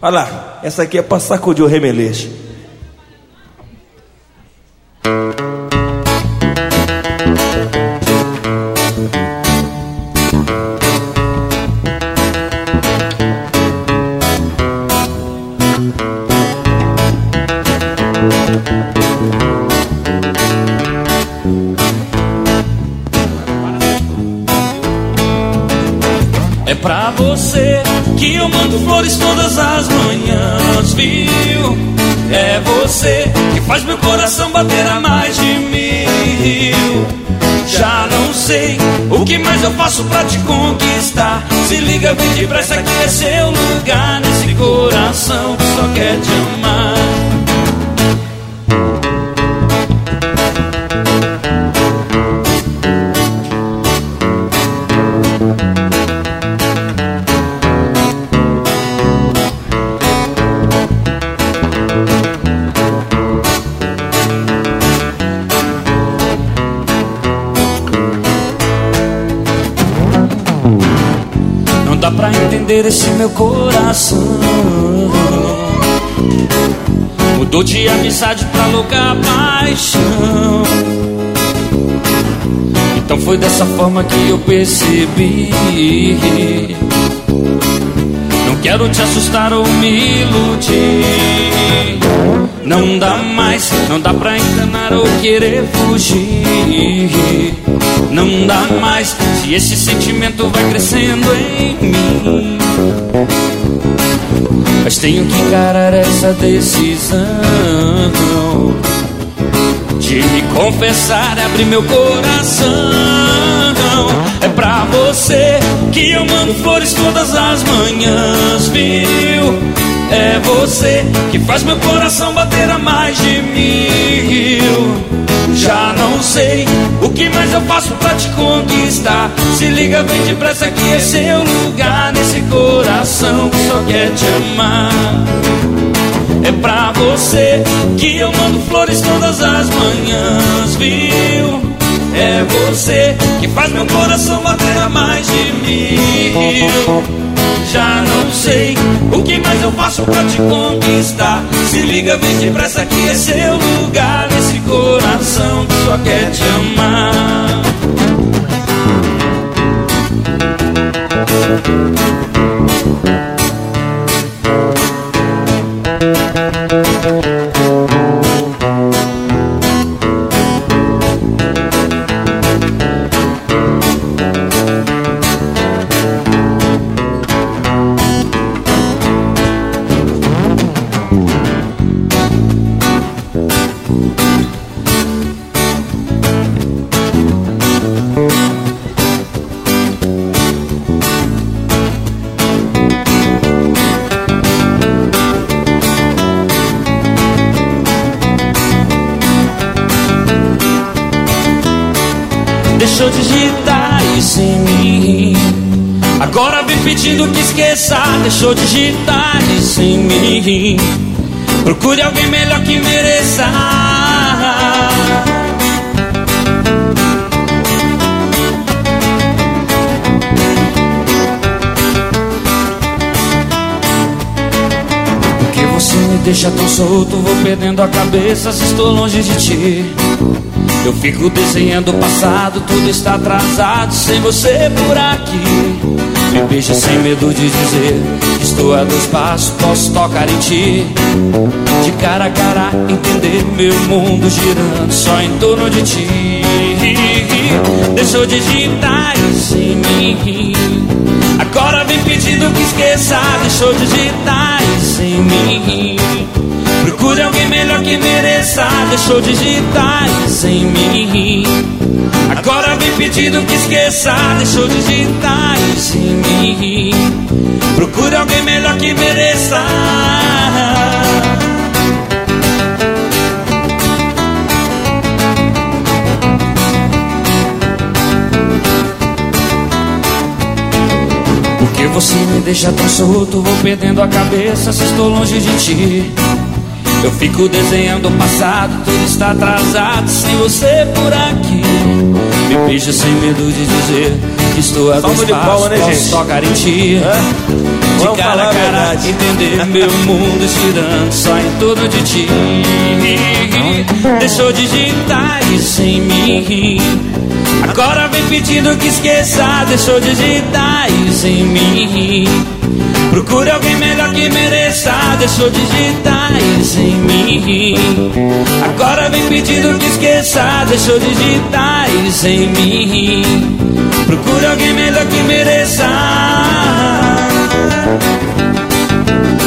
Olha lá, essa aqui é pra sacudir o remeleixo. É pra você que eu mando flores todas as manhãs, viu? É você que faz meu coração bater a mais de 1000. Já não sei o que mais eu faço pra te conquistar. Se liga, vem depressa que é seu lugar nesse coração que só quer te amar. Dá pra entender esse meu coração. Mudou de amizade pra louca paixão. Então foi dessa forma que eu percebi. Não quero te assustar ou me iludir. Não dá mais, não dá pra enganar ou querer fugir. Não dá mais, se esse sentimento vai crescendo em mim. Mas tenho que encarar essa decisão de me confessar e abrir meu coração. É pra você que eu mando flores todas as manhãs, viu? É você que faz meu coração bater a mais de 1000. Já não sei o que mais eu faço pra te conquistar. Se liga, vem depressa que é seu lugar nesse coração que só quer te amar. É pra você que eu mando flores todas as manhãs, viu? É você que faz meu coração bater a mais de 1000. Já não sei o que mais eu faço pra te conquistar. Se liga, vem depressa que é seu lugar nesse coração que só quer te amar. Deixou de digitar isso em mim. Agora vem pedindo que esqueça. Deixou de digitar isso em mim. Procure alguém melhor que mereça. Porque você me deixa tão solto, vou perdendo a cabeça se estou longe de ti. Eu fico desenhando o passado, tudo está atrasado sem você por aqui. Me beija sem medo de dizer que estou a 2 passos, posso tocar em ti. De cara a cara, entender meu mundo girando só em torno de ti. Deixou de digitar isso em mim. Agora vem pedindo que esqueça. Deixou de digitar isso em mim. Procure alguém melhor que mereça. Deixou de digitar isso em mim. Agora vem pedindo que esqueça. Deixou de digitar isso em mim. Procure alguém melhor que mereça. Porque você me deixa tão solto, vou perdendo a cabeça se estou longe de ti. Eu fico desenhando o passado, tudo está atrasado sem você por aqui. Me beija sem medo de dizer conquistou as Salva de palma, né, gente? tocar em ti. De Vamos cara falar a a cara, verdade. entender meu mundo girando só em torno de ti. Deixou de digitar e sem me rir. Agora vem pedindo que esqueça. Deixou de digitar e sem me rir. Procure alguém melhor que mereça. Deixou de digitar e sem me rir. Agora vem pedindo que esqueça. Deixou de digitar e sem me rir. Procure alguém melhor que mereça.